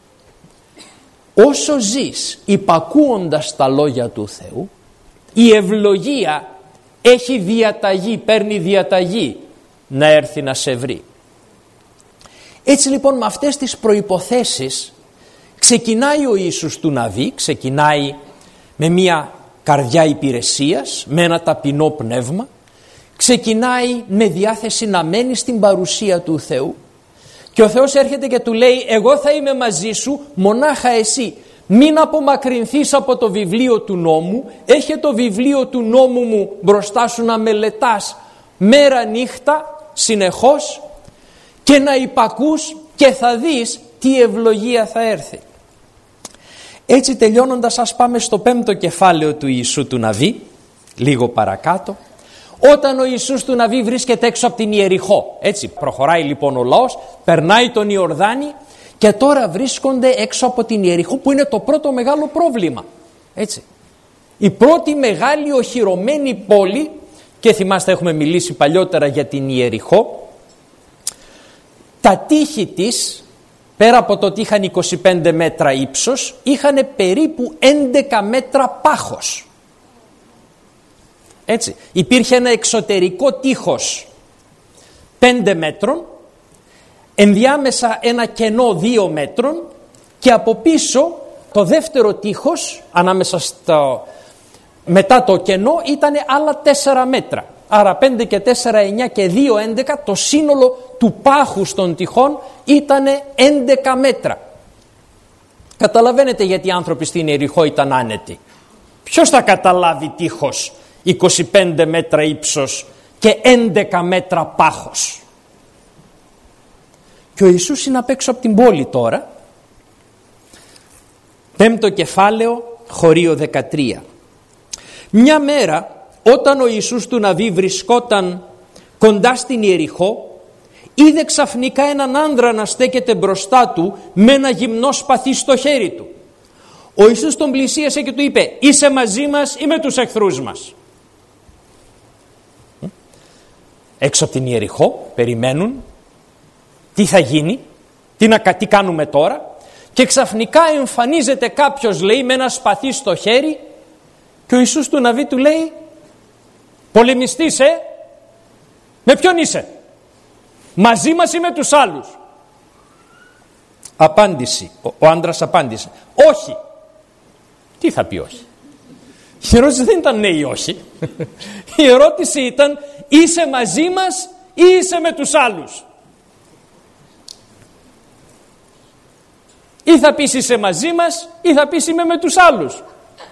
Όσο ζεις υπακούοντας τα λόγια του Θεού, η ευλογία έχει διαταγή, παίρνει διαταγή να έρθει να σε βρει. Έτσι λοιπόν με αυτές τις προϋποθέσεις ξεκινάει ο Ιησούς του Ναβί, ξεκινάει με μια καρδιά υπηρεσίας, με ένα ταπεινό πνεύμα, ξεκινάει με διάθεση να μένει στην παρουσία του Θεού και ο Θεός έρχεται και του λέει εγώ θα είμαι μαζί σου, μονάχα εσύ μην απομακρυνθείς από το βιβλίο του νόμου, έχε το βιβλίο του νόμου μου μπροστά σου να μελετάς μέρα νύχτα συνεχώς και να υπακούς και θα δεις τι ευλογία θα έρθει. Έτσι τελειώνοντας ας πάμε στο 5ο κεφάλαιο του Ιησού του Ναβί, λίγο παρακάτω. Όταν ο Ιησούς του Ναβί βρίσκεται έξω από την Ιεριχώ, έτσι προχωράει λοιπόν ο λαός, περνάει τον Ιορδάνη και τώρα βρίσκονται έξω από την Ιεριχώ που είναι το πρώτο μεγάλο πρόβλημα. Έτσι. Η πρώτη μεγάλη οχυρωμένη πόλη, και θυμάστε έχουμε μιλήσει παλιότερα για την Ιεριχώ, τα τείχη της, πέρα από το ότι είχαν 25 μέτρα ύψος, είχαν περίπου 11 μέτρα πάχος. Έτσι, υπήρχε ένα εξωτερικό τείχος 5 μέτρων, ενδιάμεσα ένα κενό 2 μέτρων και από πίσω το δεύτερο τείχος, ανάμεσα μετά το κενό, ήταν άλλα 4 μέτρα. Άρα 5 και 4, 9 και 2, 11, το σύνολο του πάχους των τειχών ήταν 11 μέτρα. Καταλαβαίνετε γιατί οι άνθρωποι στην Ιεριχώ ήταν άνετοι. Ποιος θα καταλάβει τείχος 25 μέτρα ύψος και 11 μέτρα πάχος? Και ο Ιησούς είναι απ' έξω από την πόλη τώρα. 5ο κεφάλαιο, χωρίο 13. Μια μέρα όταν ο Ιησούς του Ναβί βρισκόταν κοντά στην Ιεριχώ, είδε ξαφνικά έναν άνδρα να στέκεται μπροστά του με ένα γυμνό σπαθί στο χέρι του. Ο Ιησούς τον πλησίασε και του είπε «Είσαι μαζί μας ή με τους εχθρούς μας?» Έξω από την Ιεριχώ περιμένουν τι θα γίνει, τι κάνουμε τώρα, και ξαφνικά εμφανίζεται κάποιος, λέει, με ένα σπαθί στο χέρι και ο Ιησούς του Ναβί του λέει «Πολεμιστής, με ποιον είσαι? Μαζί μας ή με τους άλλους?» Απάντηση, ο άντρας απάντησε «Όχι». Τι θα πει όχι? Η ερώτηση δεν ήταν ναι ή όχι. Η ερώτηση ήταν είσαι μαζί μας ή είσαι με τους άλλους? Ή θα πεις είσαι μαζί μας ή θα πεις είμαι με τους άλλους.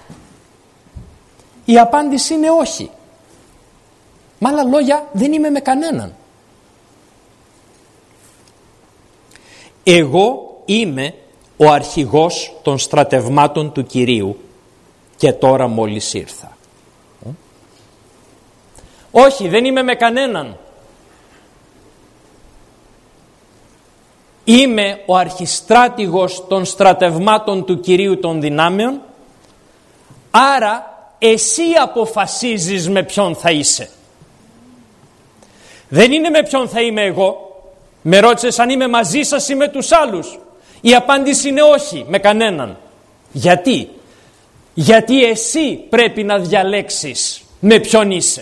Η απάντηση είναι όχι. Με άλλα λόγια δεν είμαι με κανέναν. Εγώ είμαι ο αρχηγός των στρατευμάτων του Κυρίου και τώρα μόλις ήρθα. Όχι, δεν είμαι με κανέναν. Είμαι ο αρχιστράτηγος των στρατευμάτων του Κυρίου των δυνάμεων, άρα εσύ αποφασίζεις με ποιον θα είσαι. Δεν είναι με ποιον θα είμαι εγώ. Με ρώτησες αν είμαι μαζί σας ή με τους άλλους. Η απάντηση είναι όχι, με κανέναν. Γιατί? Γιατί εσύ πρέπει να διαλέξεις με ποιον είσαι.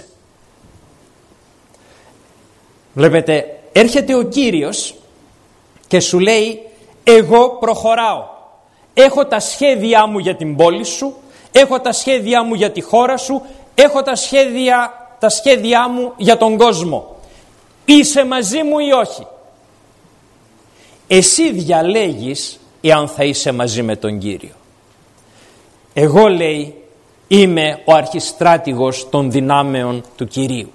Βλέπετε, έρχεται ο Κύριος και σου λέει, εγώ προχωράω. Έχω τα σχέδιά μου για την πόλη σου, έχω τα σχέδιά μου για τη χώρα σου, έχω τα σχέδιά μου για τον κόσμο. Είσαι μαζί μου ή όχι? Εσύ διαλέγεις εάν θα είσαι μαζί με τον Κύριο. Εγώ, λέει, είμαι ο αρχιστράτηγος των δυνάμεων του Κυρίου.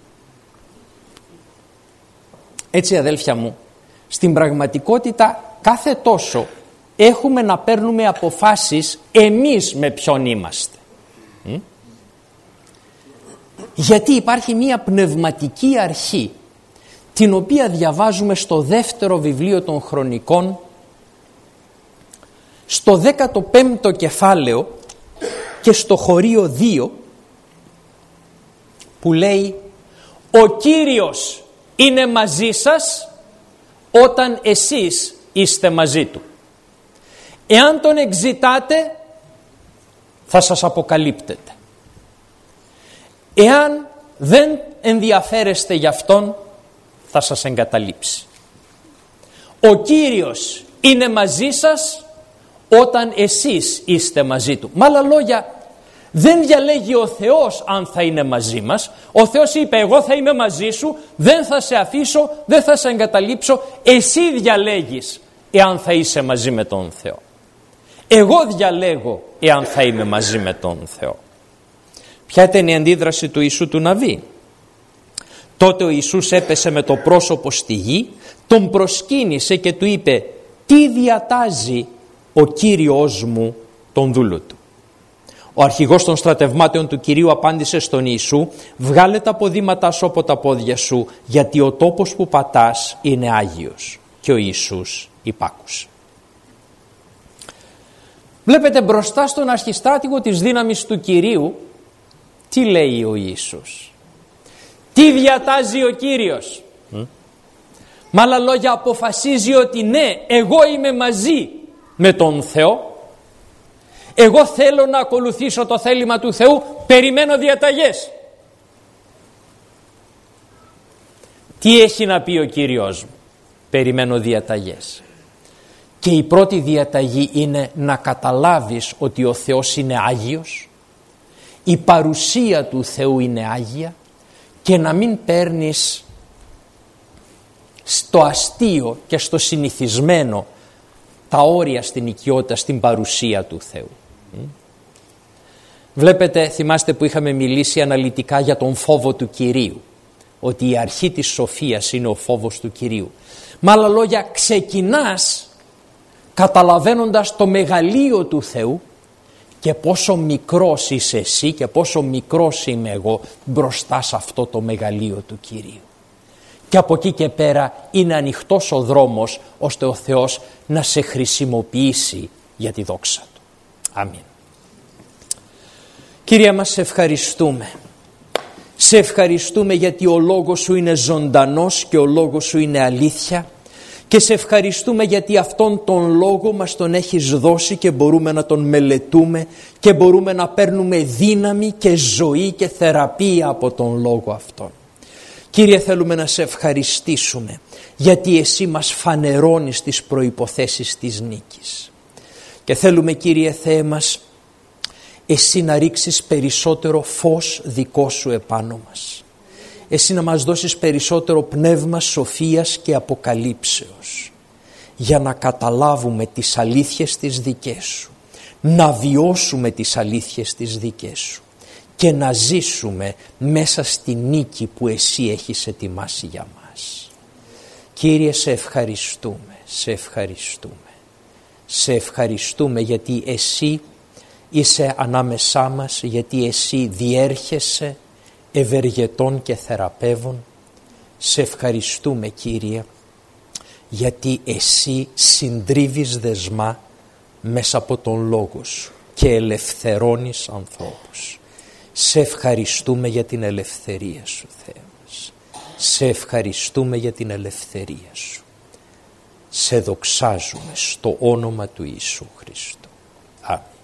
Έτσι, αδέλφια μου, στην πραγματικότητα κάθε τόσο έχουμε να παίρνουμε αποφάσεις εμείς με ποιον είμαστε. Γιατί υπάρχει μία πνευματική αρχή την οποία διαβάζουμε στο δεύτερο βιβλίο των Χρονικών, στο 15ο κεφάλαιο και στο χωρίο 2, που λέει, ο Κύριος είναι μαζί σας όταν εσείς είστε μαζί Του. Εάν Τον εξητάτε, θα σας αποκαλύπτεται. Εάν δεν ενδιαφέρεστε γι' Αυτόν, θα σας εγκαταλείψει. Ο Κύριος είναι μαζί σας όταν εσείς είστε μαζί Του. Με άλλα λόγια, δεν διαλέγει ο Θεός αν θα είναι μαζί μας. Ο Θεός είπε, εγώ θα είμαι μαζί σου, δεν θα σε αφήσω, δεν θα σε εγκαταλείψω. Εσύ διαλέγεις εάν θα είσαι μαζί με τον Θεό. Εγώ διαλέγω εάν θα είμαι μαζί με τον Θεό. Ποια ήταν η αντίδραση του Ιησού του Ναβί? Τότε ο Ιησούς έπεσε με το πρόσωπο στη γη, τον προσκύνησε και του είπε, τι διατάζει ο Κύριος μου τον δούλο του? Ο αρχηγός των στρατευμάτων του Κυρίου απάντησε στον Ιησού, βγάλε τα ποδήματά σου από τα πόδια σου, γιατί ο τόπος που πατάς είναι Άγιος. Και ο Ιησούς υπάκουσε. Βλέπετε, μπροστά στον αρχιστράτηγο της δύναμης του Κυρίου, τι λέει ο Ιησούς? Τι διατάζει ο Κύριος? Με άλλα λόγια, αποφασίζει ότι ναι, εγώ είμαι μαζί με τον Θεό, εγώ θέλω να ακολουθήσω το θέλημα του Θεού, περιμένω διαταγές. Τι έχει να πει ο Κύριος μου? Περιμένω διαταγές. Και η πρώτη διαταγή είναι να καταλάβεις ότι ο Θεός είναι Άγιος, η παρουσία του Θεού είναι Άγια, και να μην παίρνεις στο αστείο και στο συνηθισμένο τα όρια στην οικειότητα, στην παρουσία του Θεού. Βλέπετε, θυμάστε που είχαμε μιλήσει αναλυτικά για τον φόβο του Κυρίου, ότι η αρχή της σοφίας είναι ο φόβος του Κυρίου. Με άλλα λόγια, ξεκινάς καταλαβαίνοντας το μεγαλείο του Θεού και πόσο μικρός είσαι εσύ και πόσο μικρός είμαι εγώ μπροστά σε αυτό το μεγαλείο του Κυρίου. Και από εκεί και πέρα είναι ανοιχτός ο δρόμος ώστε ο Θεός να σε χρησιμοποιήσει για τη δόξα Του. Αμήν. Κύριε μας, σε ευχαριστούμε. Σε ευχαριστούμε γιατί ο λόγος Σου είναι ζωντανός και ο λόγος Σου είναι αλήθεια. Και σε ευχαριστούμε γιατί αυτόν τον λόγο μας τον έχεις δώσει και μπορούμε να τον μελετούμε και μπορούμε να παίρνουμε δύναμη και ζωή και θεραπεία από τον λόγο αυτόν. Κύριε, θέλουμε να σε ευχαριστήσουμε γιατί Εσύ μας φανερώνεις τις προϋποθέσεις της νίκης. Και θέλουμε, Κύριε Θεέ μας, Εσύ να ρίξεις περισσότερο φως δικό Σου επάνω μας. Εσύ να μας δώσεις περισσότερο πνεύμα σοφίας και αποκαλύψεως για να καταλάβουμε τις αλήθειες τις δικές Σου, να βιώσουμε τις αλήθειες τις δικές Σου και να ζήσουμε μέσα στη νίκη που Εσύ έχεις ετοιμάσει για μας. Κύριε, σε ευχαριστούμε, σε ευχαριστούμε. Σε ευχαριστούμε γιατί Εσύ είσαι ανάμεσά μας, γιατί Εσύ διέρχεσαι ευεργετών και θεραπεύων. Σε ευχαριστούμε, Κύριε, γιατί Εσύ συντρίβεις δεσμά μέσα από τον Λόγο Σου και ελευθερώνεις ανθρώπους. Σε ευχαριστούμε για την ελευθερία Σου, Θεέ μας. Σε ευχαριστούμε για την ελευθερία Σου. Σε δοξάζουμε στο όνομα του Ιησού Χριστού. Αμήν.